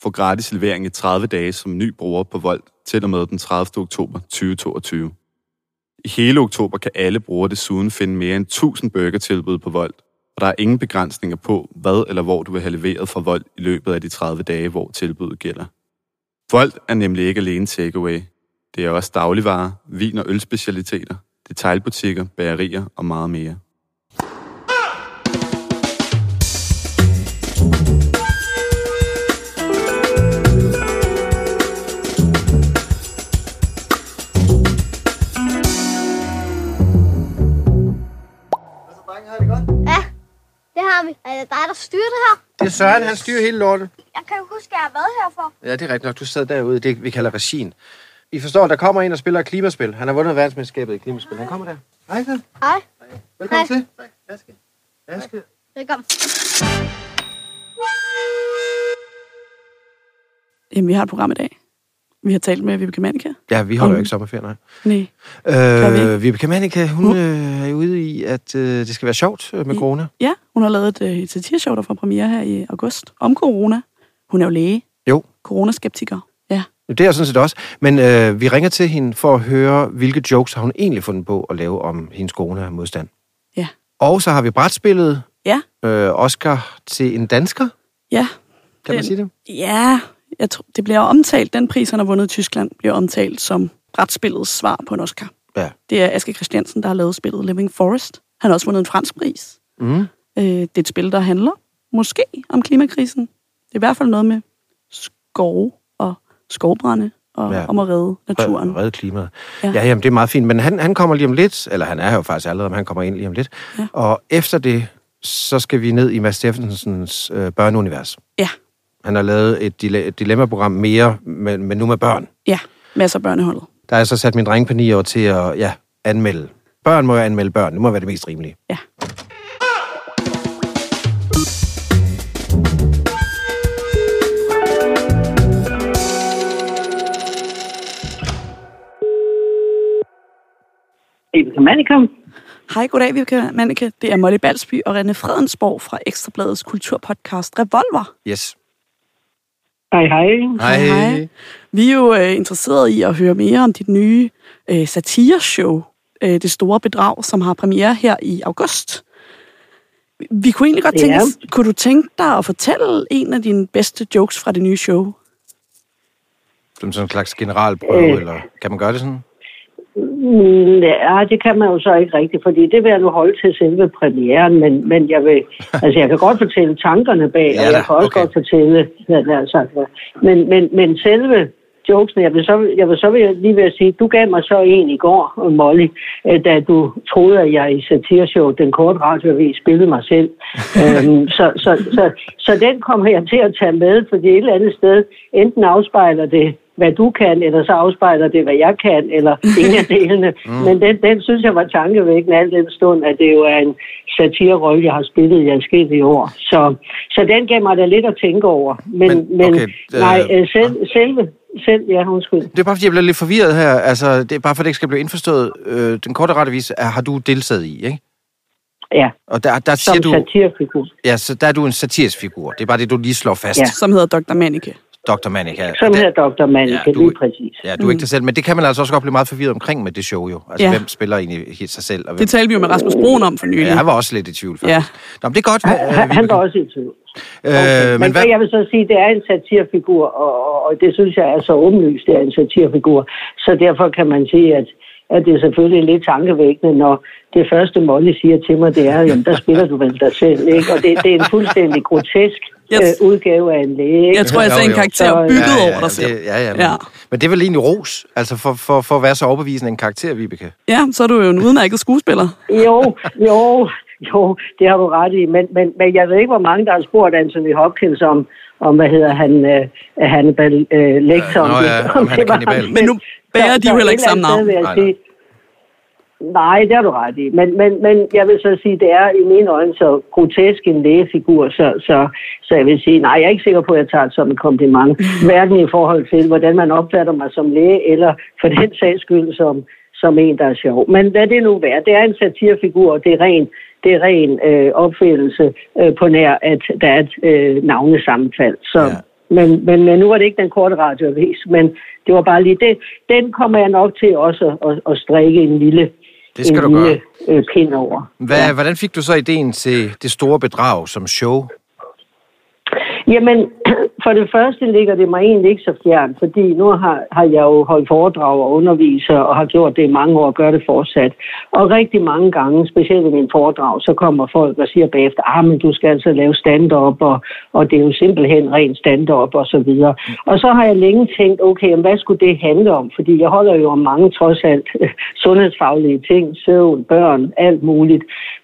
få gratis levering i 30 dage som ny bruger på Volt til og med den 30. oktober 2022. I hele oktober kan alle brugere desuden finde mere end 1000 burgertilbud på Volt, og der er ingen begrænsninger på, hvad eller hvor du vil have leveret fra Volt i løbet af de 30 dage, hvor tilbuddet gælder. Volt er nemlig ikke alene takeaway. Det er også dagligvarer, vin- og ølspecialiteter, detailbutikker, bagerier og meget mere. Det har vi. Er det dig, der styrer det her? Det er Søren, han styrer hele lortet. Jeg kan jo huske, at jeg har været her for. Ja, det er rigtigt nok. Du sad derude. Det vi kalder regien. I forstår, der kommer en og spiller klimaspil. Han har vundet verdensmesterskabet i klimaspil. Han kommer der. Hej, så. Hej. Velkommen Hej. til. Aske. Velkommen. Jamen, vi har et program i dag. Vi har talt med Vibeke Mannicke. Ja, vi holder jo ikke sommerferie, nej. Nej. Vibeke Mannicke, hun er ude i, at det skal være sjovt med corona. Ja, hun har lavet et satireshow, der får premiere her i august om corona. Hun er jo læge. Jo. Coronaskeptiker. Ja. Det er jeg sådan set også. Men vi ringer til hende for at høre, hvilke jokes har hun egentlig fundet på at lave om hendes corona-modstand. Ja. Og så har vi brætspillet. Ja. Oscar til en dansker. Ja. Kan man sige det? Ja, jeg tror, det bliver omtalt. Den pris, han har vundet i Tyskland, bliver omtalt som brætspillets svar på en Oscar. Ja. Det er Asger Christiansen, der har lavet spillet Living Forest. Han har også vundet en fransk pris. Mm. Det er et spil, der handler måske om klimakrisen. Det er i hvert fald noget med skove og skovbrænde og om at redde naturen. Redde klimaet. Ja, jamen, det er meget fint. Men han kommer lige om lidt, eller han er her jo faktisk allerede, men han kommer ind lige om lidt. Ja. Og efter det, så skal vi ned i Mads Steffensens børneunivers. Ja. Han har lavet et dilemma-program mere, men nu med børn. Ja, masser af børneholdet. Der er så sat min dreng på 9 år til at anmelde. Børn må jo anmelde børn. Det må være det mest rimelige. Ja. Vibeke Mannicke. Hej, goddag, Vibeke Mannicke. Det er Molly Balsby og René Fredensborg fra Ekstrabladets kulturpodcast Revolver. Yes. Hej, hej. Hej. Vi er jo interesserede i at høre mere om dit nye satireshow, Det Store Bedrag, som har premiere her i august. Vi kunne egentlig godt tænke, kunne du tænke dig at fortælle en af dine bedste jokes fra det nye show? Som sådan en slags generalprøve, eller kan man gøre det sådan? Ja, det kan man jo så ikke rigtigt, fordi det vil jeg nu holde til selve premieren, men jeg vil, altså jeg kan godt fortælle tankerne bag, og jeg kan også godt fortælle, men selve jokesen, jeg vil så lige ved at sige, du gav mig så en i går, Molly, da du troede, at jeg i satireshow, den korte radioavis, spillede mig selv. Så den kommer jeg til at tage med, fordi et eller andet sted, enten afspejler det, hvad du kan, eller så afspejler det, hvad jeg kan, eller ingen af delene. Men den synes jeg var tankevækkende, al den stund, at det jo er en satirerolle, jeg har spillet i adskillige år. Så den gav mig da lidt at tænke over. Undskyld. Det er bare, fordi jeg bliver lidt forvirret her. Altså, det er bare, for det ikke skal blive indforstået. Den korte radioavis har du deltaget i, ikke? Ja, og der som siger du, satirefigur. Ja, så der er du en satirisk figur. Det er bare det, du lige slår fast. Ja. Som hedder Dr. Mannicke. Dr. Mannicke. Som hedder Dr. Mannicke, lige præcis. Ja, du er ikke dig selv, men det kan man altså også godt blive meget forvirret omkring med det show jo. Altså, hvem spiller egentlig sig selv? Og hvem... Det talte vi jo med Rasmus Broen om for nylig. Ja, han var også lidt i tvivl, faktisk. Ja. Nå, men det er godt. Han var også i tvivl. Okay. Men jeg vil så sige, det er en satirefigur, og det synes jeg er så åbenlyst, det er en satirefigur. Så derfor kan man sige, at det er selvfølgelig lidt tankevækkende, når det første Molly siger til mig, det er, jamen der spiller du vel dig selv, ikke? Og det er en fuldstændig grotesk udgave af en læge. Jeg tror, jeg ser en karakter bygget over dig selv. Men det er vel egentlig ros, altså for at være så overbevisende en karakter, Vibeke? Ja, så er du jo en udmærket skuespiller. Jo, det har du ret i, men jeg ved ikke, hvor mange, der har spurgt Anthony Hopkins om hvad hedder han, Hannibal Lecter. Men nu bærer de jo heller ikke samme navn. Nej, det har du ret i. Men jeg vil så sige, det er i mine øjne så grotesk en lægefigur, så jeg vil sige, nej, jeg er ikke sikker på, at jeg tager det som et kompliment. Hverken i forhold til, hvordan man opfatter mig som læge, eller for den sags skyld som en, der er sjov. Men hvad det nu være, det er en satirefigur, og det er ren opfældelse på nær, at der er et navnesammenfald. Men nu var det ikke den korte radioavis, men det var bare lige det. Den kommer jeg nok til også at strikke en lille pind over. Hvordan fik du så ideen til det store bedrag som show? Jamen, for det første ligger det mig egentlig ikke så fjern, fordi nu har jeg jo holdt foredrag og underviser og har gjort det i mange år og gør det fortsat. Og rigtig mange gange, specielt i min foredrag, så kommer folk og siger bagefter, men du skal altså lave stand-up, og det er jo simpelthen rent stand-up og så videre. Og så har jeg længe tænkt, okay, hvad skulle det handle om? Fordi jeg holder jo om mange trods alt sundhedsfaglige ting, søvn, børn, alt muligt.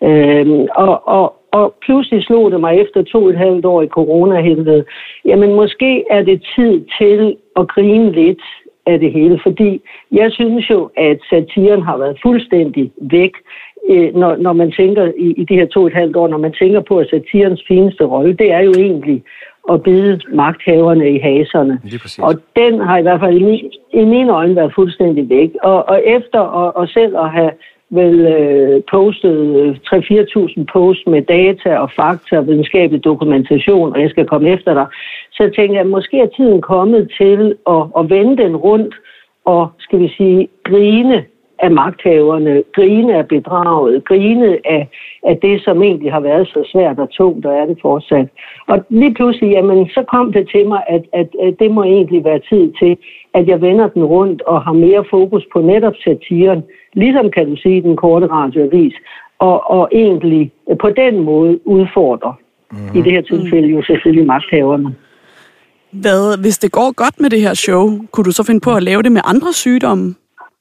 Og pludselig slog det mig efter 2,5 år i coronahelvede. Jamen, måske er det tid til at grine lidt af det hele, fordi jeg synes jo, at satiren har været fuldstændig væk, når man tænker i de her 2,5 år, når man tænker på, at satirens fineste rolle, det er jo egentlig at bide magthaverne i haserne. Og den har i hvert fald i mine øjne været fuldstændig væk. Og efter og selv at have postet 3-4.000 posts med data og fakta og videnskabelig dokumentation, og jeg skal komme efter dig, så tænker jeg, at måske er tiden kommet til at vende den rundt og, skal vi sige, grine af magthaverne, grine af bedraget, grine af det, som egentlig har været så svært og tungt, og er det fortsat. Og lige pludselig, jamen, så kom det til mig, at det må egentlig være tid til, at jeg vender den rundt og har mere fokus på netop satiren, ligesom kan du sige den korte radioavis, og egentlig på den måde udfordrer, i det her tilfælde jo selvfølgelig magthaverne. Hvis det går godt med det her show, kunne du så finde på at lave det med andre sygdomme?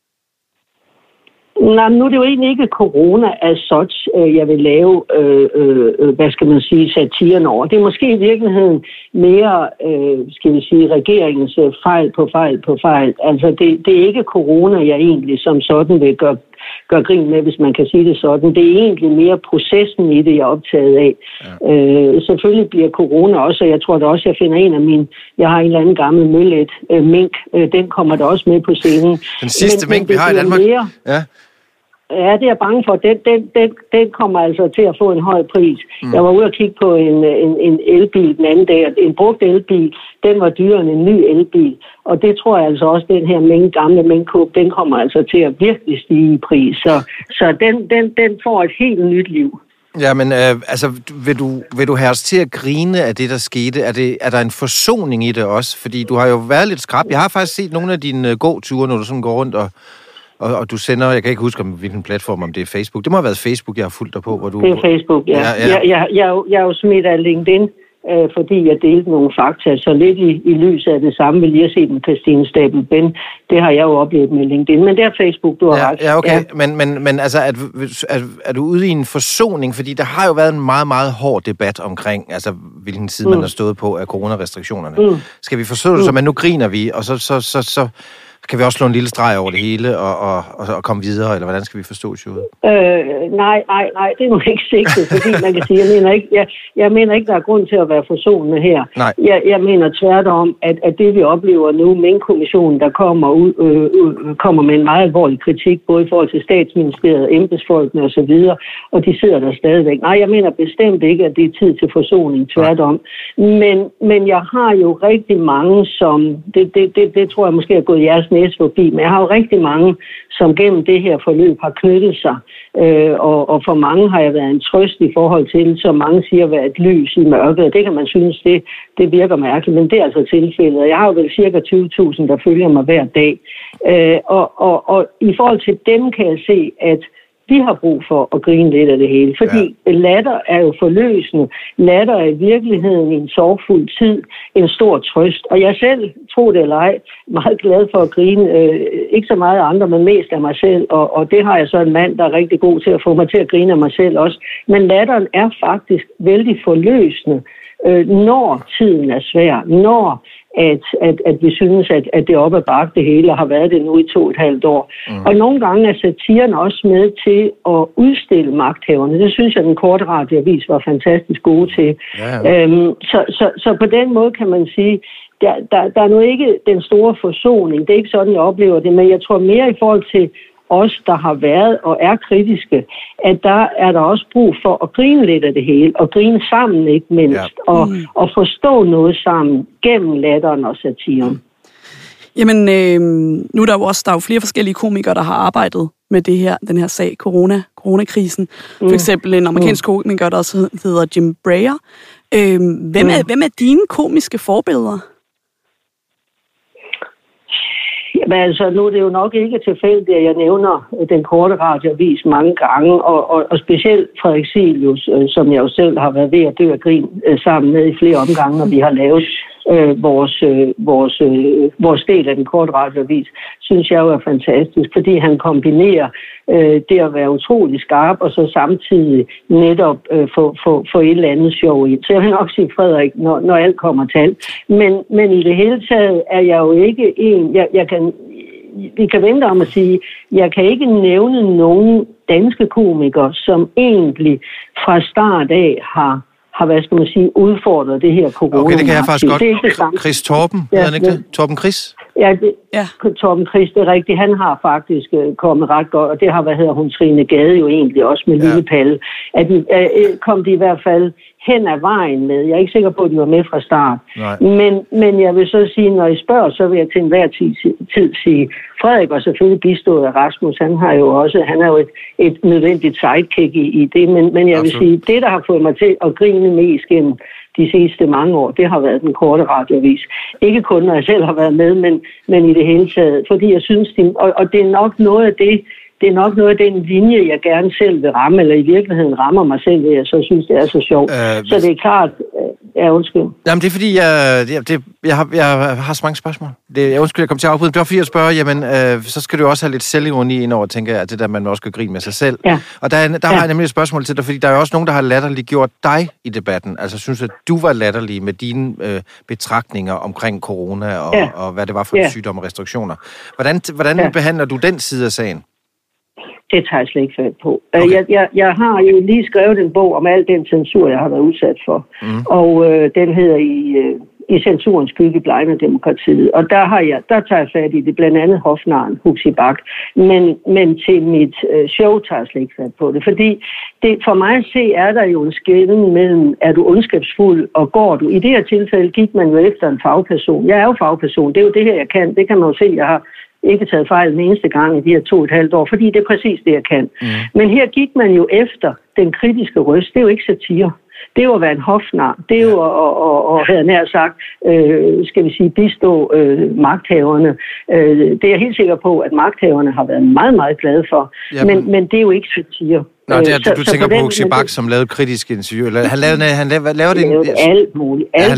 Nej, nu er det jo egentlig ikke corona as such, jeg vil lave, hvad skal man sige, satiren over. Det er måske i virkeligheden mere, skal vi sige, regeringens fejl på fejl. Altså, det er ikke corona, jeg egentlig som sådan vil gøre grin med, hvis man kan sige det sådan. Det er egentlig mere processen i det, jeg er optaget af. Ja. Selvfølgelig bliver corona også, og jeg tror da også, jeg finder en af mine, jeg har en eller anden gammel møllet mink, den kommer der også med på scenen. Den sidste mink, vi har i Danmark. Mere, ja, det er jeg bange for. Den kommer altså til at få en høj pris. Jeg var ude og kigge på en elbil den anden dag, en brugt elbil, den var dyrere end en ny elbil. Og det tror jeg altså også, den her gamle minkkåb, den kommer altså til at virkelig stige i pris. Så den får et helt nyt liv. Ja, men vil du have os til at grine af det, der skete? Er der en forsoning i det også? Fordi du har jo været lidt skrap. Jeg har faktisk set nogle af dine gåture, når du sådan går rundt og du sender, jeg kan ikke huske, hvilken platform, om det er Facebook. Det må have været Facebook, jeg har fulgt dig på. Hvor du... Det er Facebook, ja. Jeg er jo smidt af LinkedIn, fordi jeg delte nogle fakta, så lidt i lyset af det samme vil jeg se den Christine Stabel-Ben. Det har jeg jo oplevet med LinkedIn, men det er Facebook, du har ret. Ja, okay. Ja. Men altså, er du ude i en forsoning? Fordi der har jo været en meget, meget hård debat omkring, altså, hvilken side man har stået på af coronarestriktionerne. Skal vi forsøge det, så men nu griner vi, og så kan vi også slå en lille streg over det hele og komme videre, eller hvordan skal vi forstå showet? Nej, det er nu ikke sigtet, fordi man kan sige, jeg mener ikke, der er grund til at være forsonende her. Jeg mener tværtom, at det vi oplever nu, Mink-kommissionen, der kommer med en meget alvorlig kritik, både i forhold til statsministeriet, embedsfolkene osv., og de sidder der stadigvæk. Nej, jeg mener bestemt ikke, at det er tid til forsoning, tværtom. Men jeg har jo rigtig mange, som, det tror jeg måske er gået jeres næse forbi, men jeg har jo rigtig mange, som gennem det her forløb har knyttet sig, og for mange har jeg været en trøst i forhold til, som mange siger, at være et lys i mørket. Det kan man synes, det virker mærkeligt, men det er altså tilfældet. Jeg har jo vel cirka 20.000, der følger mig hver dag, og i forhold til dem kan jeg se, at vi har brug for at grine lidt af det hele, fordi latter er jo forløsende. Latter er i virkeligheden i en sorgfuld tid en stor trøst. Og jeg selv, tro det eller ej, meget glad for at grine. Ikke så meget af andre, men mest af mig selv. Og det har jeg så en mand, der er rigtig god til at få mig til at grine af mig selv også. Men latteren er faktisk vældig forløsende, når tiden er svær. Når at vi synes, at det er op ad bakke det hele, og har været det nu i 2,5 år. Og nogle gange er satiren også med til at udstille magthaverne. Det synes jeg, den korte radioavis var fantastisk gode til. Så på den måde kan man sige, der er nu ikke den store forsoning. Det er ikke sådan, jeg oplever det, men jeg tror mere i forhold til os, der har været og er kritiske, at der er der også brug for at grine lidt af det hele, og grine sammen ikke mindst, og forstå noget sammen gennem latteren og satiren. Jamen, nu er der jo flere forskellige komikere, der har arbejdet med den her sag, coronakrisen. For eksempel en amerikansk komiker, der også hedder Jim Breyer. Hvem er dine komiske forbilleder? Men altså, nu er det jo nok ikke tilfældigt, at jeg nævner den korte radioavis mange gange, og specielt Frederik Silius, som jeg jo selv har været ved at dø af grin sammen med i flere omgange, når vi har lavet vores del af den korte radioavis, synes jeg jo er fantastisk, fordi han kombinerer det at være utrolig skarp, og så samtidig netop få et eller andet sjov i. Så jeg vil nok sige Frederik, når alt kommer til alt. Men i det hele taget er jeg jo ikke en... Vi kan vente om at sige, jeg kan ikke nævne nogen danske komikere, som egentlig fra start af har hvad skal man sige, udfordret det her corona. Okay, det kan jeg faktisk godt. Chris Torben, hedder han ikke det? Torben Chris? Ja, Torben Chris, det er rigtigt. Han har faktisk kommet ret godt, og det har, Trine Gade jo egentlig også med Lille Palle. At kom de i hvert fald hen ad vejen med. Jeg er ikke sikker på, at de var med fra start. Men jeg vil så sige, når I spørger, så vil jeg til enhver tid sige, Frederik var selvfølgelig bistået af Rasmus. Han er jo et nødvendigt sidekick i det, men jeg vil sige, det, der har fået mig til at grine mest gennem de sidste mange år, det har været den korte radioavis. Ikke kun, når jeg selv har været med, men i det hele taget. Fordi jeg synes, og det er nok noget af det, det er nok noget af den linje, jeg gerne selv vil ramme, eller i virkeligheden rammer mig selv ved, jeg så synes, det er så sjovt. Så det er klart, undskyld. Jamen, det er fordi, jeg har så mange spørgsmål. Undskyld, jeg kom til at afbryde. Det var fordi, jeg spørger, jamen, så skal du også have lidt selvironi ind over, tænker jeg, at det der, man også skal grine med sig selv. Ja. Og der har jeg nemlig et spørgsmål til dig, fordi der er jo også nogen, der har latterliggjort dig i debatten. Altså, synes at du var latterlig med dine betragtninger omkring corona og hvad det var for en sygdom og restriktioner. Hvordan behandler du den side af sagen? Det tager jeg slet ikke fat på. Okay. Jeg har jo lige skrevet en bog om al den censur, jeg har været udsat for. Og den hedder i censurens skygge blegner demokratiet. Og der tager jeg fat i det, blandt andet hofnaren, Huxi Bak. Men til mit show tager jeg slet ikke fat på det. Fordi for mig at se, er der jo en skelnen mellem, er du ondskabsfuld, og går du? I det her tilfælde gik man jo efter en fagperson. Jeg er jo fagperson. Det er jo det her, jeg kan. Det kan man jo se, jeg har ikke taget fejl den eneste gang i de her 2,5 år, fordi det er præcis det, jeg kan. Men her gik man jo efter den kritiske røst. Det er jo ikke satire. Det er jo at være en hofnar. Det er jo at have nær sagt, skal vi sige, bistå magthaverne. Det er jeg helt sikker på, at magthaverne har været meget, meget glade for. Men det er jo ikke satire. Nå, det er, du tænker på Huxi Bak, som lavede kritisk interview. Han lavede det alt muligt. Alt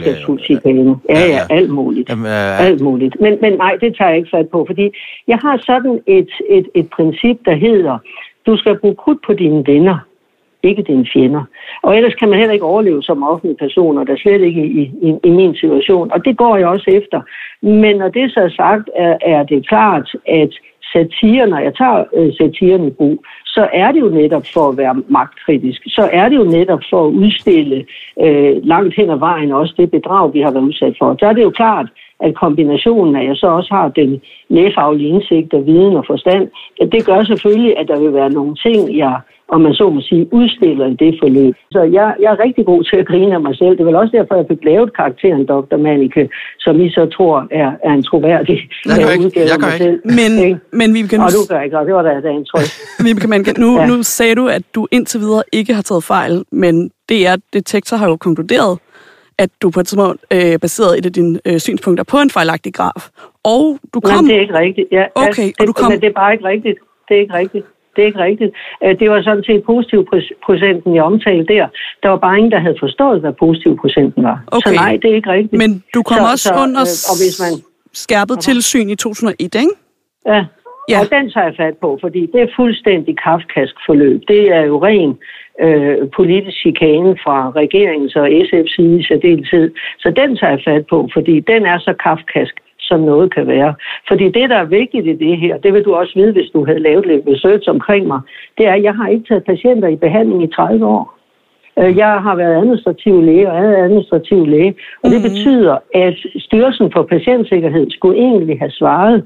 muligt. Alt muligt. Men nej, det tager jeg ikke fat på, fordi jeg har sådan et princip, der hedder, du skal bruge krudt på dine venner, ikke dine fjender. Og ellers kan man heller ikke overleve som offentlig person, og der slet ikke i min situation. Og det går jeg også efter. Men når det så er sagt, er det klart, at satire, når jeg tager satiren i brug, så er det jo netop for at være magtkritisk. Så er det jo netop for at udstille langt hen ad vejen også det bedrag, vi har været udsat for. Så er det jo klart, at kombinationen af, at jeg så også har den lægefaglige indsigt og viden og forstand, det gør selvfølgelig, at der vil være nogle ting, jeg, om man så må sige, udstiller i det forløb. Så jeg er rigtig god til at grine af mig selv. Det er vel også derfor, jeg fik lavet karakteren Dr. Manike, som I så tror er en troværdig udgave af mig selv. Men Vibeke, og du gør ikke, og det var da en tryk. Vibeke, nu sagde du, at du indtil videre ikke har taget fejl, men Detektor har jo konkluderet, at du på et tidspunkt baserede et af dine synspunkter på en fejlagtig graf. Og du kom... Men det er ikke rigtigt. Ja, okay, og du kom... Men det er bare ikke rigtigt. Det er ikke rigtigt. Det var sådan set positivprocenten, jeg omtalte der. Der var bare ingen, der havde forstået, hvad positivprocenten var. Okay. Så nej, det er ikke rigtigt. Men du kom også under skærpet tilsyn i 2001, ikke? Ja. Og den tager jeg fat på, fordi det er fuldstændig kafkask forløb. Det er jo ren politisk chikane fra regeringens og SF's side i særdeleshed. Så den tager jeg fat på, fordi den er så kafkask, som noget kan være. Fordi det, der er vigtigt i det her, det vil du også vide, hvis du havde lavet lidt research omkring mig, det er, at jeg har ikke taget patienter i behandling i 30 år. Jeg har været administrativ læge og er administrativ læge, og det betyder, at Styrelsen for Patientsikkerhed skulle egentlig have svaret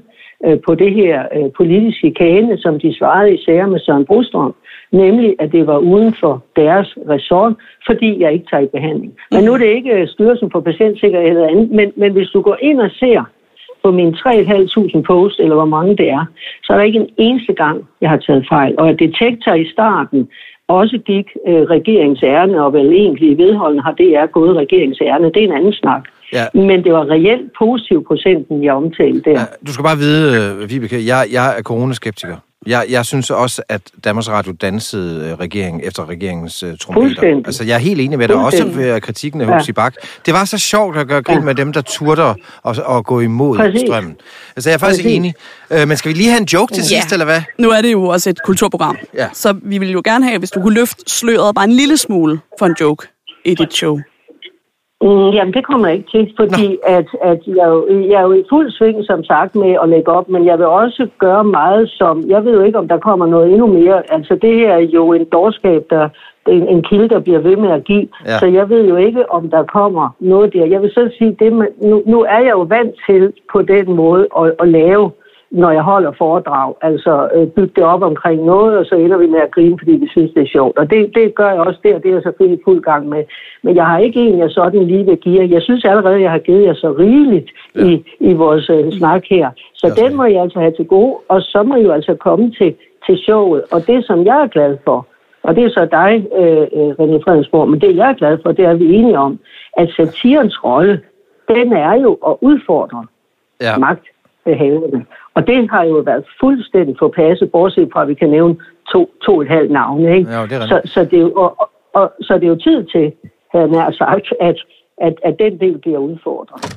på det her politiske chikane, som de svarede i sager med Søren Brostrøm, nemlig at det var uden for deres ressort, fordi jeg ikke tager i behandling. Men nu er det ikke Styrelsen for Patientsikkerhed eller andet, men hvis du går ind og ser på mine 3.500 post, eller hvor mange det er, så er der ikke en eneste gang, jeg har taget fejl. Og at Detektor i starten også gik regeringens ærne, og vel egentlig vedholdende har DR gået regeringens ærne. Det er en anden snak. Ja. Men det var reelt positiv procenten, jeg omtalte der. Ja, du skal bare vide, Vibeke, jeg er coronaskeptiker. Jeg synes også, at Danmarks Radio dansede regeringen efter regeringens trompeter. Altså, jeg er helt enig med dig, også ved kritikken af Huxi Bach. Det var så sjovt at gøre grin med dem, der turde og gå imod strømmen. Altså, jeg er faktisk enig. Men skal vi lige have en joke til sidst, eller hvad? Nu er det jo også et kulturprogram. Ja. Så vi vil jo gerne have, hvis du kunne løfte sløret bare en lille smule for en joke i dit show. Jamen, det kommer jeg ikke til, fordi at jeg er jo i fuld sving, som sagt, med at lægge op, men jeg vil også gøre meget som, jeg ved jo ikke, om der kommer noget endnu mere. Altså, det her er jo en dårskab, en kilde, der bliver ved med at give, så jeg ved jo ikke, om der kommer noget der. Jeg vil så sige, nu er jeg jo vant til på den måde at lave, når jeg holder foredrag, altså bygge det op omkring noget, og så ender vi med at grine, fordi vi synes, det er sjovt. Og det gør jeg også der, det er jeg selvfølgelig fuld gang med. Men jeg har ikke en, jeg sådan lige vil give jer. Jeg synes allerede, jeg har givet jer så rigeligt i vores snak her. Så den må jeg altså have til gode, og så må I jo altså komme til showet. Og det, som jeg er glad for, og det er så dig, René Fredensborg, men det, jeg er glad for, det er, vi er enige om, at satirens rolle, den er jo at udfordre magthaverne. Og det har jo været fuldstændig forpasset, bortset fra, at vi kan nævne 2,5 navne. Ikke? Ja, det er så det er jo tid til, havde nær sagt, at den del bliver udfordret.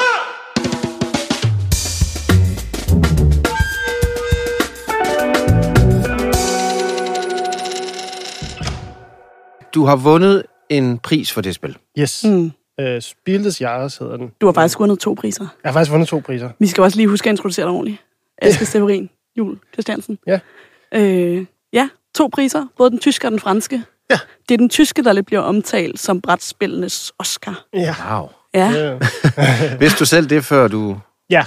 Du har vundet en pris for det spil. Yes. Spiel des Jahres hedder den. Du har faktisk vundet 2 priser. Jeg har faktisk vundet 2 priser. Vi skal også lige huske at introducere dig ordentligt. Aske Severin, Juel Christiansen. Ja. 2 priser. Både den tyske og den franske. Ja. Det er den tyske, der lidt bliver omtalt som brætspillenes Oscar. Ja. Wow. Ja. Vidste du selv det, før du... Ja,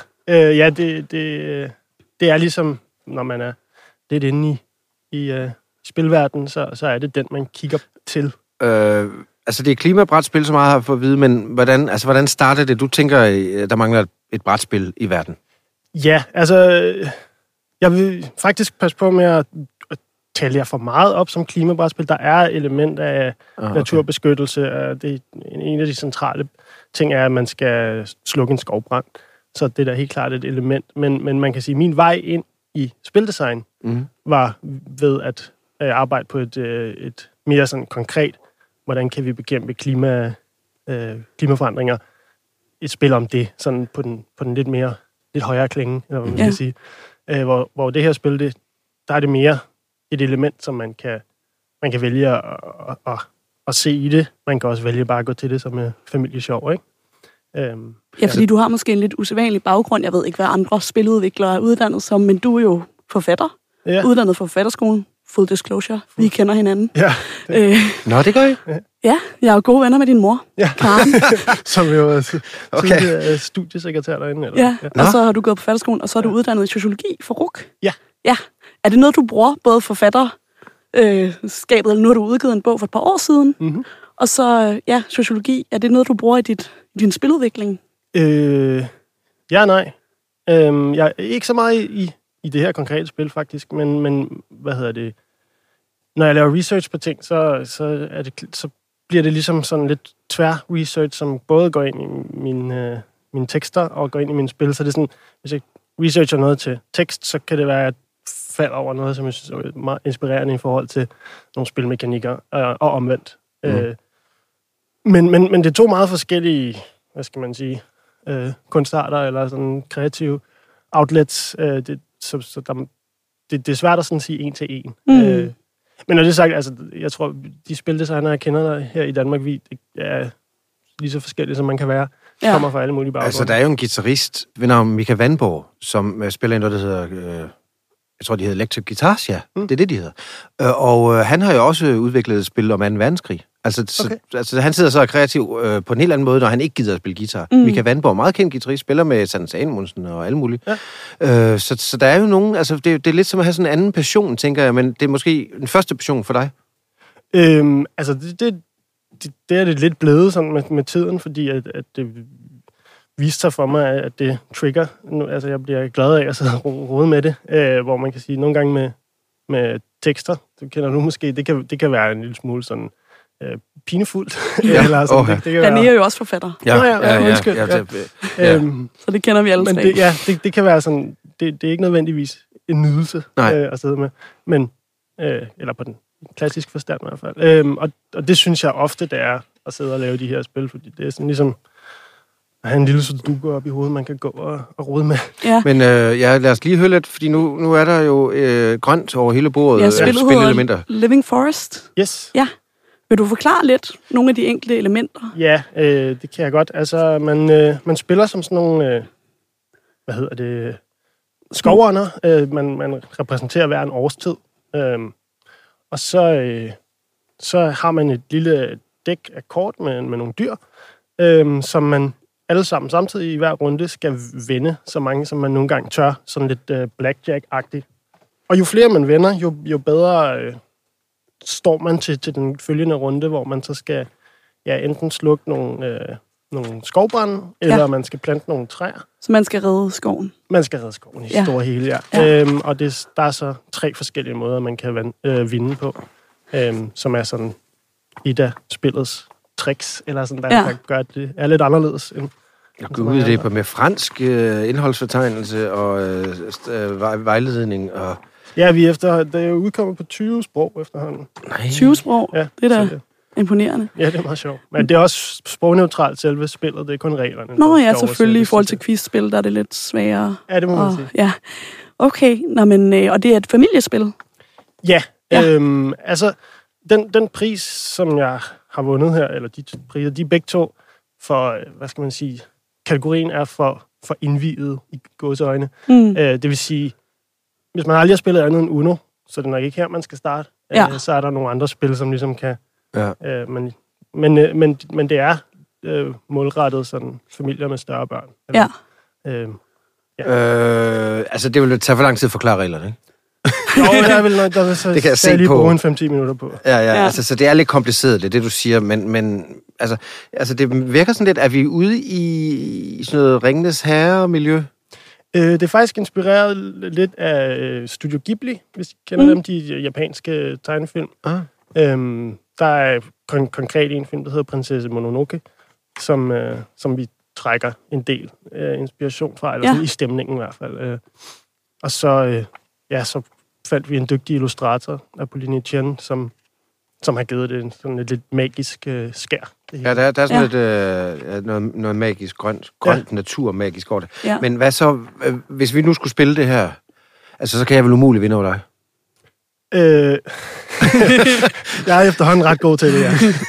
det er ligesom, når man er lidt inde i spilverdenen, så er det den, man kigger til. Altså, det er klimabrætspil, som jeg har fået at vide, men hvordan startede det? Du tænker, der mangler et brætspil i verden? Ja, altså, jeg vil faktisk passe på med at tale jer for meget op som klimabrætspil. Der er element af naturbeskyttelse. Det er en af de centrale ting er, at man skal slukke en skovbrand. Så det er da helt klart et element. Men man kan sige, at min vej ind i spildesign var ved at arbejde på et mere sådan konkret, hvordan kan vi bekæmpe klimaforandringer. Et spil om det, sådan på den lidt højere klinge, eller hvad man kan sige. Hvor det her spil, der er det mere et element, som man kan vælge at se i det. Man kan også vælge bare at gå til det som familiesjov, ikke? Ja, fordi du har måske en lidt usædvanlig baggrund. Jeg ved ikke, hvad andre spiludviklere er uddannet som, men du er jo forfatter. Ja. Uddannet fra Forfatterskolen. Full disclosure. Vi kender hinanden. Ja. Nå, det gør I? Ja, jeg er jo gode venner med din mor, Karen. Som jo er studiesekretær derinde. Eller? Ja, og så har du gået på Forfatterskolen, og så er du uddannet i sociologi for RUC. Ja. Ja. Er det noget, du bruger, både forfatterskabet, eller nu har du udgivet en bog for et par år siden, og så, sociologi, er det noget, du bruger i din spiludvikling? Ja og nej. Jeg er ikke så meget i det her konkrete spil, faktisk, men hvad hedder det? Når jeg laver research på ting, så bliver det ligesom sådan lidt tvær-research, som både går ind i mine tekster og går ind i mine spil. Så det er sådan, hvis jeg researcher noget til tekst, så kan det være, at jeg falder over noget, som jeg synes er meget inspirerende i forhold til nogle spilmekanikker, og omvendt. Men det er 2 meget forskellige, hvad skal man sige, kunstarter, eller sådan kreative outlets. Det er svært at sådan sige 1 til 1. Men når det er sagt, altså, jeg tror, de spildesignere, jeg kender der her i Danmark, er lige så forskellige, som man kan være. Kommer fra alle mulige baggrunde. Altså, der er jo en guitarist ved navn Mika Vandborg, som spiller noget, der hedder jeg tror, de hedder Electric Guitars, ja. Det er det, de hedder. Og han har jo også udviklet et spil om 2. verdenskrig. Altså han sidder så og kreativ på en helt anden måde, når han ikke gider at spille guitar. Michael Vandborg, meget kendt guitarist, spiller med Sanne Salomonsen og alle mulige. Ja. Så der er jo nogen, altså det er lidt som at have sådan en anden passion, tænker jeg, men det er måske en første passion for dig. Altså det er det lidt blevet sådan med tiden, fordi at det viste sig for mig, at det trigger. Altså jeg bliver glad af at sidde og rode med det, hvor man kan sige, nogle gange med tekster, det kender du måske, det kan være en lille smule sådan pinefuldt. Ja. Eller sådan, det kan være... Han er jo også forfatter. Ja. Så det kender vi alle tre. Det kan være sådan, det er ikke nødvendigvis en nydelse at sidde med, men, eller på den klassiske forstand i hvert fald. Og det synes jeg ofte, det er at sidde og lave de her spil, fordi det er sådan ligesom at have en lille sudoku op i hovedet, man kan gå og rode med. Ja. Men lad os lige høre lidt, fordi nu er der jo grønt over hele bordet. Ja, spillelementer. Living Forest. Yes. Ja. Vil du forklare lidt nogle af de enkelte elementer? Ja, det kan jeg godt. Altså, man spiller som sådan nogle, skovånder. Man repræsenterer hver en årstid. Og så har man et lille dæk af kort med nogle dyr, som man alle sammen samtidig i hver runde skal vende, så mange som man nogle gange tør, sådan lidt blackjack-agtigt. Og jo flere man vender, jo bedre står man til den følgende runde, hvor man så skal enten slukke nogle skovbrænde, eller man skal plante nogle træer. Så man skal redde skoven? Man skal redde skoven i store hele, ja. Og der er så 3 forskellige måder, man kan vinde på, som er sådan et af spillets tricks, eller sådan, der gør, at det er lidt anderledes. Jeg går ud i det med fransk indholdsfortegnelse og vejledning og... Ja, det er jo udkommet på 20 sprog efterhånden. Nej. 20 sprog? Ja, det er da imponerende. Ja, det er meget sjovt. Men det er også sprogneutralt selve spillet, det er kun reglerne. Nå ja, selvfølgelig. I forhold til quizspil, der er det lidt sværere. Ja, det må man sige. Ja. Okay, og det er et familiespil? Ja. Altså, den pris, som jeg har vundet her, eller de priser, de er begge to for, hvad skal man sige, kategorien er for indviet i gåseøjne. Det vil sige, hvis man aldrig har spillet andet end Uno, så er det nok ikke her, man skal starte. Så er der nogle andre spil, som ligesom kan... Ja. Men det er målrettet sådan familier med større børn. Eller, altså, det vil tage for lang tid at forklare reglerne, ikke? Der vil så, det kan jeg se lige på. Bruge en 5-10 minutter på. Ja. Altså, så det er lidt kompliceret, det du siger, men altså, det virker sådan lidt, at vi er ude i sådan noget Ringenes Herre-miljø. Det er faktisk inspireret lidt af Studio Ghibli, hvis I kender dem, de japanske tegnefilm. Der er konkret en film, der hedder Prinsesse Mononoke, som vi trækker en del inspiration fra, eller sådan i stemningen i hvert fald. Og så fandt vi en dygtig illustrator, Apolline Chen, som har givet det sådan et lidt magisk skær. Ja, der er sådan lidt noget magisk, grønt naturmagisk over det. Ja. Men hvad så, hvis vi nu skulle spille det her, altså så kan jeg vel umuligt vinde over dig? Jeg er efterhånden ret god til det,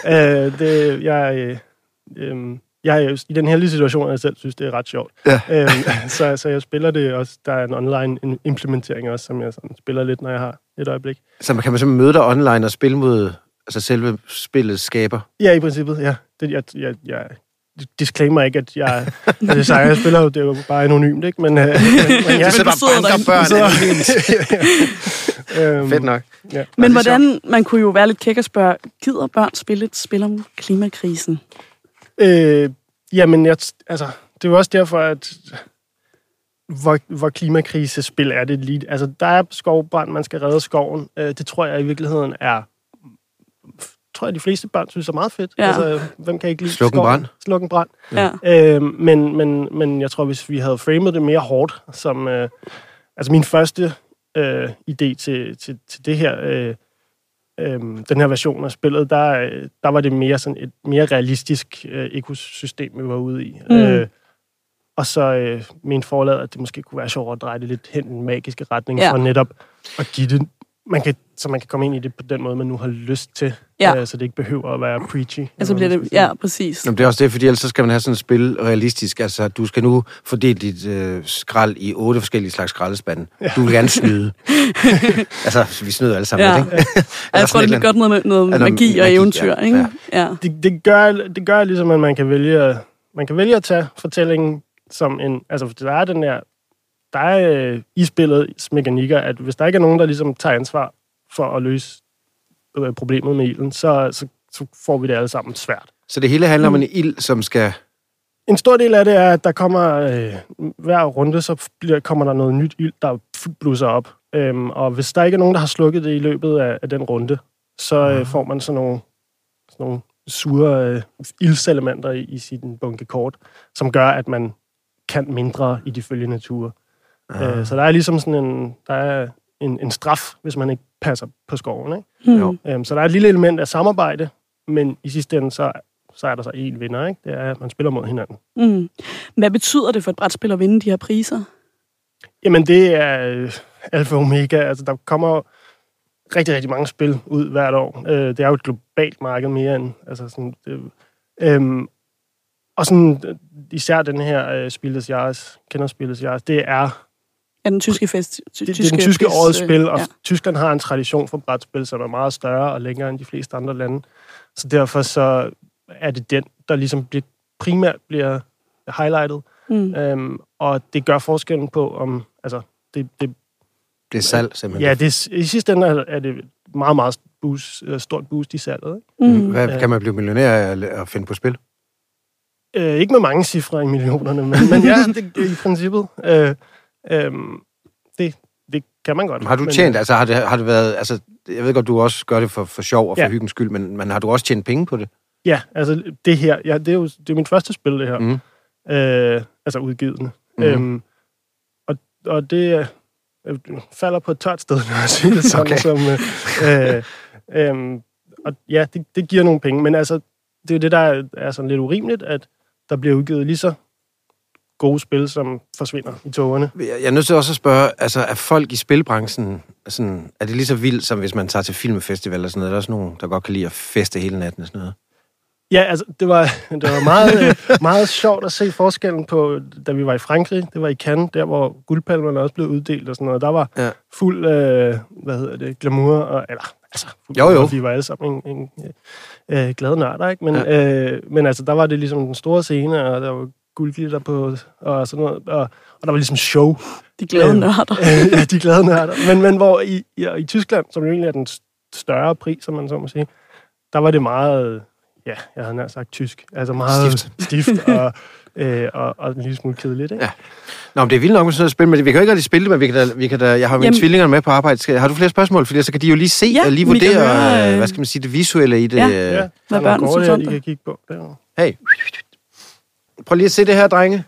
jeg er i den her lille situation, jeg selv synes, det er ret sjovt. Ja. Så jeg spiller det også. Der er en online implementering også, som jeg sådan spiller lidt, når jeg har et øjeblik. Så kan man simpelthen møde dig online og spille mod selve spillets skaber? Ja, i princippet, ja. Jeg disclaimer ikke, at jeg spiller jo, det er jo bare anonymt, ikke? Men jeg sidder bare banker børn anonymt. Fedt nok. Ja. Men hvordan, man kunne jo være lidt kæk og spørge, gider børn spille et spil om klimakrisen? Jamen, det er jo også derfor, at hvor klimakrisespil er det lige. Altså, der er skovbrand, man skal redde skoven. Det tror jeg i virkeligheden de fleste børn synes er meget fedt. Ja. Altså, hvem kan ikke lide skoven? Slukke en brand. Ja. Men jeg tror, hvis vi havde framet det mere hårdt, som min første idé til det her, den her version af spillet, der var det mere sådan et mere realistisk økosystem, vi var ude i. Og så min forlag, at det måske kunne være sjovt at dreje det lidt hen i den magiske retning, for netop at give det... Man kan så man kan komme ind i det på den måde, man nu har lyst til. Så det ikke behøver at være preachy. Altså bliver det, ja, præcis. Jamen, det er også det, fordi ellers så skal man have sådan et spil realistisk. Altså, du skal nu fordele dit skrald i 8 forskellige slags skraldespande. Ja. Du vil gerne snyde. Altså, vi snyder alle sammen, ikke? Jeg tror, det er godt noget magi og eventyr, ikke? Ja. Det gør ligesom, at man kan vælge at tage fortællingen som en... Altså, der er den der... Der er i spillets mekanikker, at hvis der ikke er nogen, der ligesom tager ansvar for at løse problemet med ilden, så får vi det alle sammen svært. Så det hele handler om en ild, som skal... En stor del af det er, at der kommer hver runde, så kommer der noget nyt ild, der blusser op. Og hvis der ikke er nogen, der har slukket det i løbet af den runde, så får man sådan nogle sure ildselementer i sin bunke kort, som gør, at man kan mindre i de følgende ture. Så der er ligesom sådan en straf, hvis man ikke passer på skoven, ikke? Så der er et lille element af samarbejde, men i sidste ende, så er der så en vinder, ikke? Det er, at man spiller mod hinanden. Hvad betyder det for et brætspil at vinde de her priser? Jamen, det er alfa og omega. Altså, der kommer rigtig, rigtig mange spil ud hvert år. Det er jo et globalt marked mere end... Altså sådan, og sådan, især den her Spieles Jahres, kender Spieles Jahres, det er... Er den tyske fest? Det er den tyske årets spil, og Tyskland har en tradition for brætspil, som er meget større og længere end de fleste andre lande. Så derfor så er det den, der ligesom primært bliver highlightet. Og det gør forskellen på, om... Altså, det er salg, simpelthen. Ja, i sidste ende er det meget, meget stort boost i salget. Ikke? Hvad kan man blive millionær af at finde på spil? Ikke med mange cifre i millionerne, men ja, det i princippet. Det kan man godt. Har du tjent, altså har det været, altså jeg ved godt, du også gør det for sjov og for hyggens skyld, men har du også tjent penge på det? Ja, altså det her, det er mit første spil, det her. Altså udgivende. Og det falder på et tørt sted, når jeg siger det sådan, som... og ja, det giver nogle penge, men altså, det er jo det, der er sådan lidt urimeligt, at der bliver udgivet lige så gode spil, som forsvinder i togerne. Jeg er nødt til også at spørge, altså er folk i spilbranchen, sådan, er det lige så vildt, som hvis man tager til filmfestival og sådan noget? Er der også nogen, der godt kan lide at feste hele natten og sådan noget? Ja, altså, det var meget, meget sjovt at se forskellen på, da vi var i Frankrig. Det var i Cannes, der hvor guldpalmerne også blev uddelt og sådan noget. Der var fuld, glamour, og vi var alle sammen en glade nørder, ikke? Men altså, der var det ligesom den store scene, og der var guldglitter på, og sådan noget, og der var ligesom show. De glade nørder. Ja, de glade nørder. Men hvor i Tyskland, som jo egentlig er den større pris, som man så må sige, der var det meget... Ja, jeg havde nær sagt tysk. Altså meget stift og en lille smule kedeligt, ikke? Ja. Nå, men det er vildt nok med sådan noget spil, men vi kan jo ikke rigtig spille det, men vi kan da jeg har mine tvillingerne med på arbejde. Har du flere spørgsmål? Fordi så kan de jo lige se og lige vurdere, hvad skal man sige, det visuelle i det. Ja, hvad børn synes om det. De kan kigge på. Hey. Prøv lige at se det her, drenge.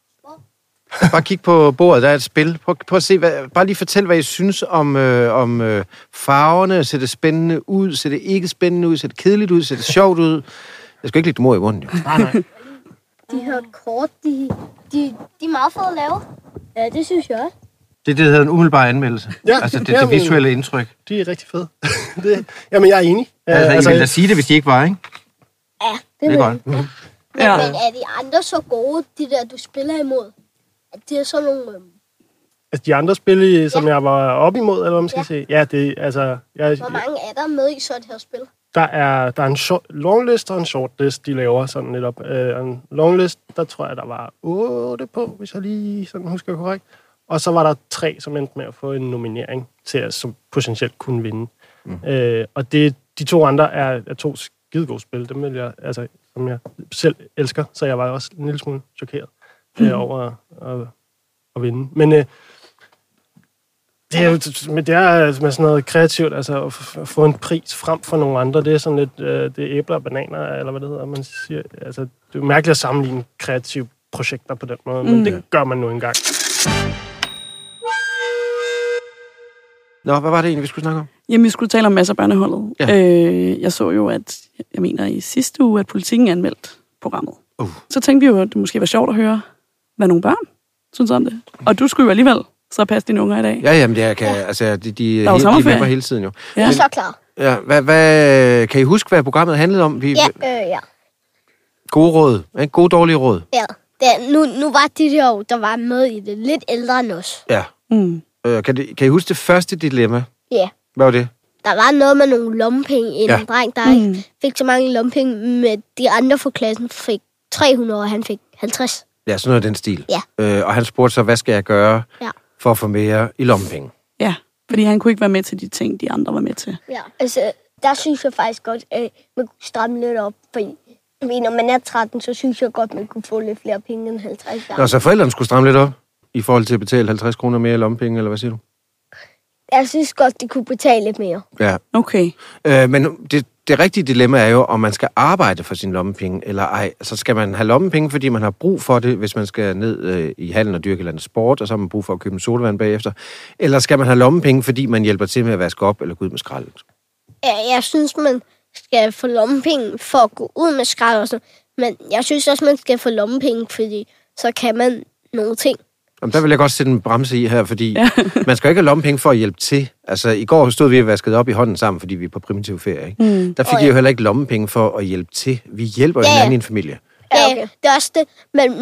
Bare kig på bordet, der er et spil. Prøv at se, bare lige fortæl, hvad I synes om farverne. Ser det spændende ud? Ser det ikke spændende ud? Ser det kedeligt ud? Ser det sjovt ud? Jeg skal ikke lægge det mor i munden, jo. Nej. De her kort, de er meget fede at lave. Ja, det synes jeg også. Det hedder en umiddelbar anmeldelse. Ja, altså det visuelle indtryk. De er rigtig fede. Jamen, jeg er enig. Altså, I vil da sige det, hvis de ikke var, ikke? Ja, det er godt. Men er de andre så gode, de der, du spiller imod? At det er sådan nogle... Altså, de andre spil, som jeg var op imod, eller hvad man skal sige? Ja, det altså... Hvor mange er der med i sådan her spil? Der er en longlist og en shortlist, de laver sådan lidt op. En longlist, der tror jeg, der var 8 på, hvis jeg lige sådan husker korrekt. Og så var der 3, som endte med at få en nominering til at som potentielt kunne vinde. Og de 2 andre er 2 skidegode spil. Dem vil jeg, altså, som jeg selv elsker, så jeg var også en lille smule chokeret over at vinde. Men det er med sådan noget kreativt, altså at få en pris frem for nogle andre, det er sådan lidt, det er æbler og bananer, eller hvad det hedder, man siger. Altså, det er mærkeligt at sammenligne kreative projekter på den måde, men det gør man nu engang. Nå, hvad var det egentlig, vi skulle snakke om? Jamen, vi skulle tale om masser af børneholdet. Ja. Jeg så jo, at jeg mener i sidste uge, at Politikken anmeldte programmet. Så tænkte vi jo, at det måske var sjovt at høre, hvad nogle børn synes om det. Og du skulle jo alligevel så pas dine unger i dag. Ja, jamen, de vipper hele tiden jo. Vi er så klar. Ja, hvad, kan I huske, hvad programmet handlede om? Ja. Gode råd, ikke? Gode, dårlige råd. Ja. Nu var de der var med i det lidt ældre end os. Ja. Kan I huske det første dilemma? Ja. Hvad var det? Der var noget med nogle lommepenge. En dreng, der ikke fik så mange lommepenge, med de andre fra klassen fik 300, og han fik 50. Ja, sådan noget af den stil. Ja. Og han spurgte så, hvad skal jeg gøre for at få mere i lommepenge? Ja, fordi han kunne ikke være med til de ting, de andre var med til. Ja, altså, der synes jeg faktisk godt, at man kunne stramme lidt op, fordi når man er 13, så synes jeg godt, man kunne få lidt flere penge end 50 gange. Nå, så forældrene skulle stramme lidt op i forhold til at betale 50 kroner mere i lommepenge, eller hvad siger du? Jeg synes godt, de kunne betale lidt mere. Ja. Okay. Men det rigtige dilemma er jo, om man skal arbejde for sin lommepenge, eller ej. Så skal man have lommepenge, fordi man har brug for det, hvis man skal ned i hallen og dyrke et eller andet sport, og så har man brug for at købe en sodavand bagefter. Eller skal man have lommepenge, fordi man hjælper til med at vaske op eller gå ud med skraldet? Ja, jeg synes, man skal få lommepenge for at gå ud med skrald og sådan. Men jeg synes også, man skal få lommepenge, fordi så kan man nogle ting. Jamen, der vil jeg godt sætte en bremse i her, fordi man skal jo ikke have lommepenge for at hjælpe til. Altså, i går stod vi og vaskede op i hånden sammen, fordi vi er på primitiv ferie, ikke? Der fik jeg jo heller ikke lommepenge for at hjælpe til. Vi hjælper hinanden i en familie. Ja, okay. Det er også det.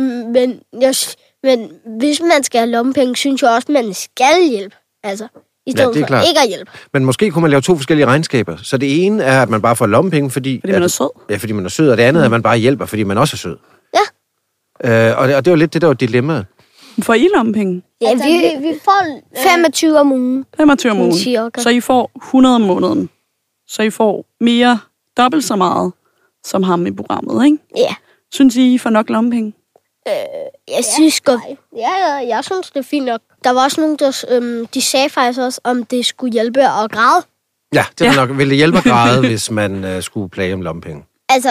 Men hvis man skal have lommepenge, synes jeg også, man skal hjælpe. Altså, i stedet for klart. Ikke at hjælpe. Men måske kunne man lave 2 forskellige regnskaber. Så det ene er, at man bare får lommepenge, fordi man er sød. Ja, fordi man er sød. Og det andet er, at man bare hjælper, fordi man også er sød. Ja. Og det var lidt det, der var dilemmaet. Får I lommepenge? Ja, vi får 25 om ugen. 25 om ugen. Så I får 100 om måneden. Så I får mere, dobbelt så meget, som ham i programmet, ikke? Ja. Synes I får nok lommepenge? Jeg synes godt. Ja, jeg synes, det er fint nok. Der var også nogen, der de sagde faktisk også, om det skulle hjælpe at græde. Ja, det var nok. Ville det hjælpe at græde, hvis man skulle plage om lommepenge? Altså,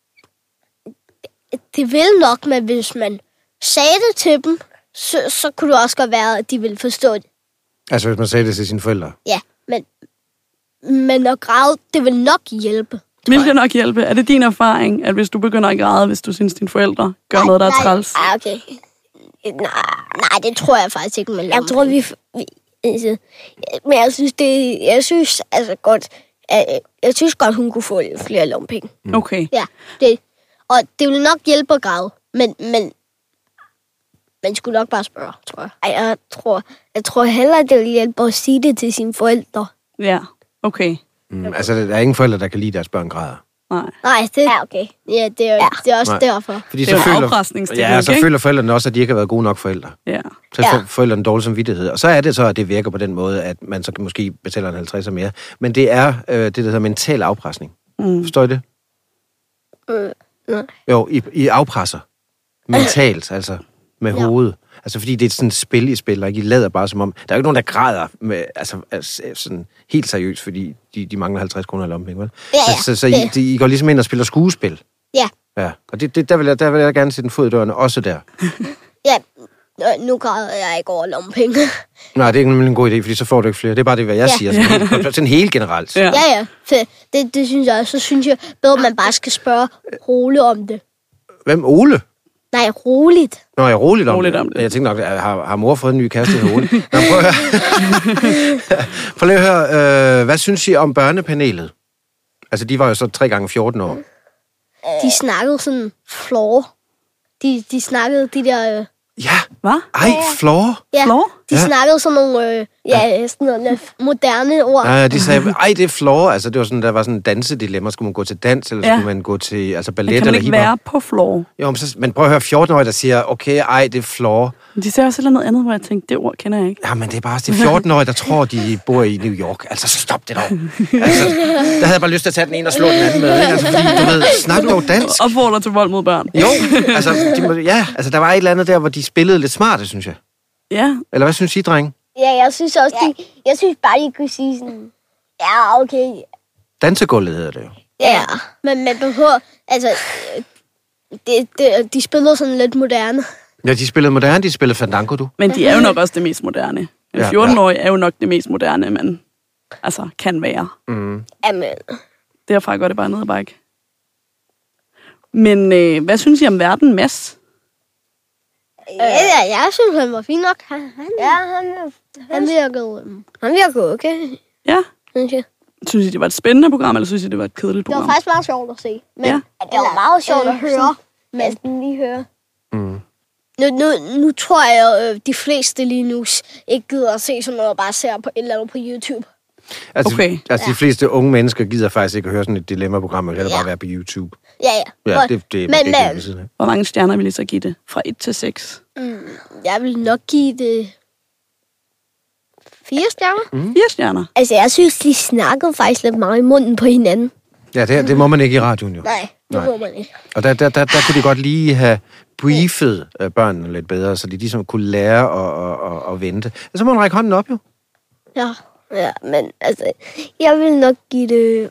det vil nok, men hvis man sagde det til dem, så kunne det også godt være, at de ville forstå det. Altså, hvis man sagde det til sine forældre? Ja, men at græde, det vil nok hjælpe. Vil det nok hjælpe? Er det din erfaring, at hvis du begynder at græde, hvis du synes, dine forældre gør noget, der er træls? Nej, okay. Nej, det tror jeg faktisk ikke. Jeg tror, men jeg synes altså godt, jeg synes godt, hun kunne få lidt flere lommepenge. Okay. Ja, og det vil nok hjælpe at græde, men man skulle nok bare spørge, tror jeg. Ej, jeg tror hellere, det vil hjælpe at sige det til sine forældre. Ja, okay. Altså, der er ingen forældre, der kan lide deres børn græder. Nej, det er okay. Ja, det er også derfor. Fordi det er jo en afpresningsteknik, ja, så føler forældrene også, at de ikke har været gode nok forældre. Ja. Så får forældrene dårlig samvittighed. Og så er det så, at det virker på den måde, at man så måske betaler en 50 mere. Men det er det, der hedder mental afpresning. Forstår I det? Nej. Jo, I afpresser. Mentalt, altså med hovedet. Altså, fordi det er sådan et spil, I spiller, ikke? I lader bare som om... Der er jo ikke nogen, der græder med, sådan helt seriøst, fordi de mangler 50 kroner i lommepenge, vel? Ja. Så I går ligesom ind og spiller skuespil. Ja. Ja, og der vil jeg gerne sætte en fod i døren, også der. Ja, nu græder jeg ikke over lommepenge. Nej, det er ikke en god idé, fordi så får du ikke flere. Det er bare det, hvad jeg siger. Sådan helt generelt. Ja. Det synes jeg også. Så synes jeg bedre, man bare skal spørge Ole om det. Hvem? Ole? Nej, roligt. Nå, jeg er roligt om det. Jeg tænkte nok, har mor fået en ny kæreste i Ole? Nå, prøv at høre. Prøv lige at høre, hvad synes I om børnepanelet? Altså, de var jo så 3 gange 14 år. De snakkede sådan floor. De snakkede de der... Ja. Hvad? Ej, floor? Ja, floor? De snakkede sådan nogle sådan noget moderne ord. Ja, de sagde, ej, det er floor. Altså, det var sådan, der var sådan en dansedilemma. Skulle man gå til dans, eller skulle man gå til ballet eller hiphop? Kan man ikke være på floor? Jo, men prøv at høre 14-årige, der siger, okay, ej, det er floor. De sagde også noget andet, hvor jeg tænkte, det ord kender jeg ikke. Ja, men det er bare de 14-årige, der tror, de bor i New York. Altså, så stop det dog. Altså, der havde jeg bare lyst til at tage den ene og slå den anden med. Ikke? Altså, fordi, du ved, snak dog dansk. Opfordrer til vold mod børn. Jo, altså, der var et eller andet der, hvor de spillede lidt smarte, synes jeg. Ja. Eller hvad synes I, drenge? Ja, jeg synes også, jeg synes bare, de kunne sige sådan, ja, okay. Dansegulvet hedder det jo. Ja, men man behøver, altså, de spillede sådan lidt moderne. Ja, de spillede moderne, de spillede fandango, du. Men de er jo nok også det mest moderne. En 14-årig er jo nok det mest moderne, man altså kan være. Jamen. Derfra går det bare ned ad bakke. Men hvad synes I om verden, Mads? Ja, jeg synes, han var fin nok. Han virkede okay. Ja. Synes jeg. Synes I, det var et spændende program, eller synes I, det var et kedeligt program? Det var faktisk meget sjovt at se. Men, ja. Det var meget sjovt at høre. Men lige høre. Nu tror jeg, at de fleste lige nu ikke gider at se sådan noget, og bare ser på et eller andet på YouTube. Altså, de fleste unge mennesker gider faktisk ikke at høre sådan et dilemma-program, eller bare være på YouTube. Ja. Hvor mange stjerner vil I så give det? Fra 1 til 6? Jeg vil nok give det 4 stjerner. 4 stjerner? Altså, jeg synes, de snakkede faktisk lidt meget i munden på hinanden. Ja, det må man ikke i radioen jo. Nej, det må man ikke. Og der kunne de godt lige have briefet børnene lidt bedre, så de ligesom kunne lære at vente. Så må man række hånden op jo. Ja, men altså, jeg vil nok give det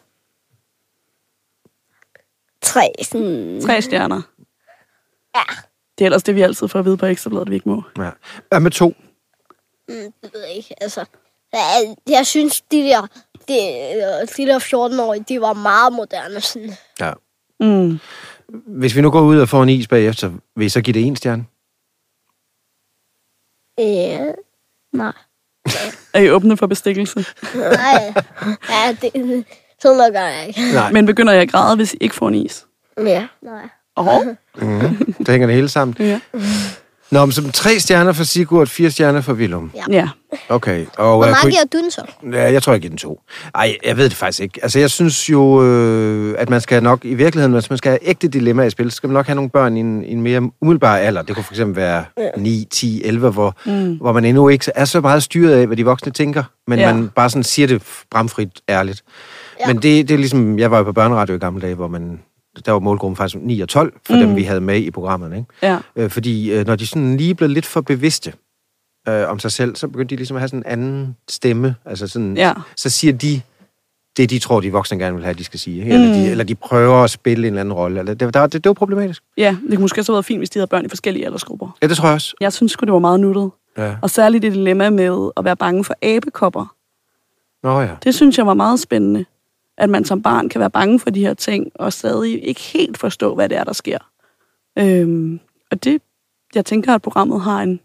3. 3 stjerner? Ja. Det er ellers det, vi altid får at vide på Ekstrabladet, vi ikke må. Ja. Hvad med 2? Det ved jeg ikke, altså. Jeg synes, de der 14-årige, de var meget moderne, sådan. Ja. Hvis vi nu går ud og får en is bagefter, vil I så give det 1 stjerne? Ja. Nej. Er I åbne for bestikkelse? Nej. Ja, sådan noget gør jeg ikke. Nej. Men begynder jeg at græde, hvis I ikke får en is? Ja, nej. Det hænger det hele sammen. Ja. Nå, men som 3 stjerner for Sigurd, 4 stjerner for Willum. Ja. Okay. Og, hvor meget giver du den så? Ja, jeg tror, jeg giver den 2. Ej, jeg ved det faktisk ikke. Altså, jeg synes jo, at man skal nok, i virkeligheden, hvis man skal have ægte dilemmaer i spil, så skal man nok have nogle børn i en mere umiddelbar alder. Det kunne for eksempel være 9, 10, 11, hvor man endnu ikke er så meget styret af, hvad de voksne tænker, men man bare sådan siger det bramfrit ærligt. Ja. Men det er ligesom, jeg var jo på børneradio i gamle dage, hvor der var målgruppen faktisk 9 og 12 for dem, vi havde med i programmet. Ikke? Ja. Fordi når de sådan lige blev lidt for bevidste om sig selv, så begyndte de ligesom at have sådan en anden stemme. Altså sådan, så siger de det, de tror, de voksne gerne vil have, de skal sige. Eller de prøver at spille en eller anden rolle. Det var problematisk. Ja, det kunne måske også have været fint, hvis de havde børn i forskellige aldersgrupper. Ja, det tror jeg også. Jeg synes sgu, det var meget nuttet. Ja. Og særligt det dilemma med at være bange for abekopper. Nå ja. Det synes jeg var meget spændende. At man som barn kan være bange for de her ting, og stadig ikke helt forstå, hvad det er, der sker. Og det, jeg tænker, at programmet har en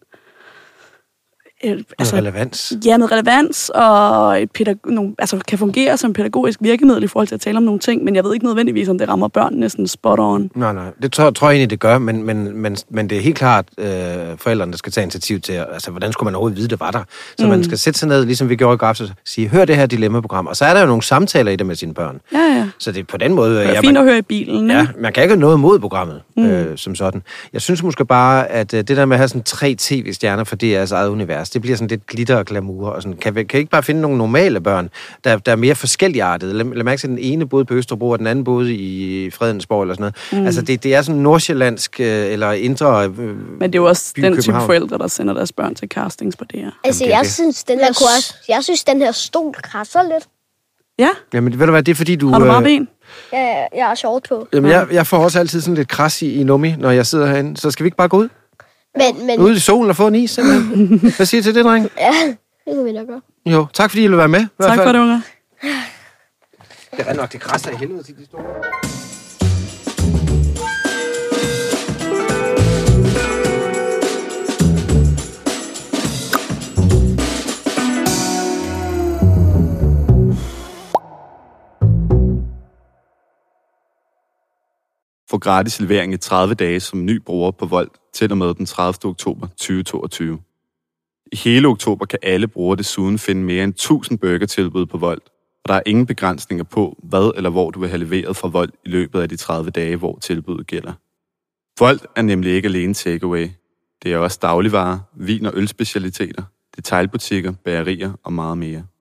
relevans. Ja, noget relevans, og kan fungere som pædagogisk virkemiddel i forhold til at tale om nogle ting, men jeg ved ikke nødvendigvis, om det rammer børnene sådan spot on. Nej. Det tror jeg egentlig, det gør, men det er helt klart, forældrene, der skal tage initiativ til, altså, hvordan skulle man overhovedet vide, det var der? Så man skal sætte sig ned, ligesom vi gjorde i Grafs, og sige, hør det her dilemma-program, og så er der jo nogle samtaler i det med sine børn. Ja. Så det er på den måde... Det er fint at høre i bilen, ja, man kan ikke have noget imod programmet, som sådan. Jeg synes måske bare, at det der med at have sådan 3 tv-stjerner for DR's eget univers, det bliver sådan lidt glitter og glamour, og sådan. Kan I ikke bare finde nogle normale børn, der er mere forskelligartede? Lad mærke til, den ene boede på Østerbro, og den anden boede i Fredensborg, eller sådan noget. Altså, det er sådan nordsjællandsk, eller indre men det er jo også den type forældre, der sender deres børn til castings på DR. Altså, jeg synes, den her stol krasser lidt. Ja? Jamen, ved du hvad, det er fordi, du... Har du meget ben? Ja, jeg har sjovt på. Jamen, jeg får også altid sådan lidt kras i nummi, når jeg sidder herinde. Så skal vi ikke bare gå ud? Men... Ude i solen og få en is, simpelthen. Hvad siger du til det, dreng? Ja, det kan vi nok gøre. Jo, tak fordi I ville være med. Tak for det, unger. Det er nok det krasser i helvede til de store. Få gratis levering i 30 dage som ny bruger på Volt til og med den 30. oktober 2022. I hele oktober kan alle brugere desuden finde mere end 1000 burgertilbud på Volt, og der er ingen begrænsninger på, hvad eller hvor du vil have leveret fra Volt i løbet af de 30 dage, hvor tilbuddet gælder. Volt er nemlig ikke alene takeaway. Det er også dagligvarer, vin- og ølspecialiteter, detailbutikker, bagerier og meget mere.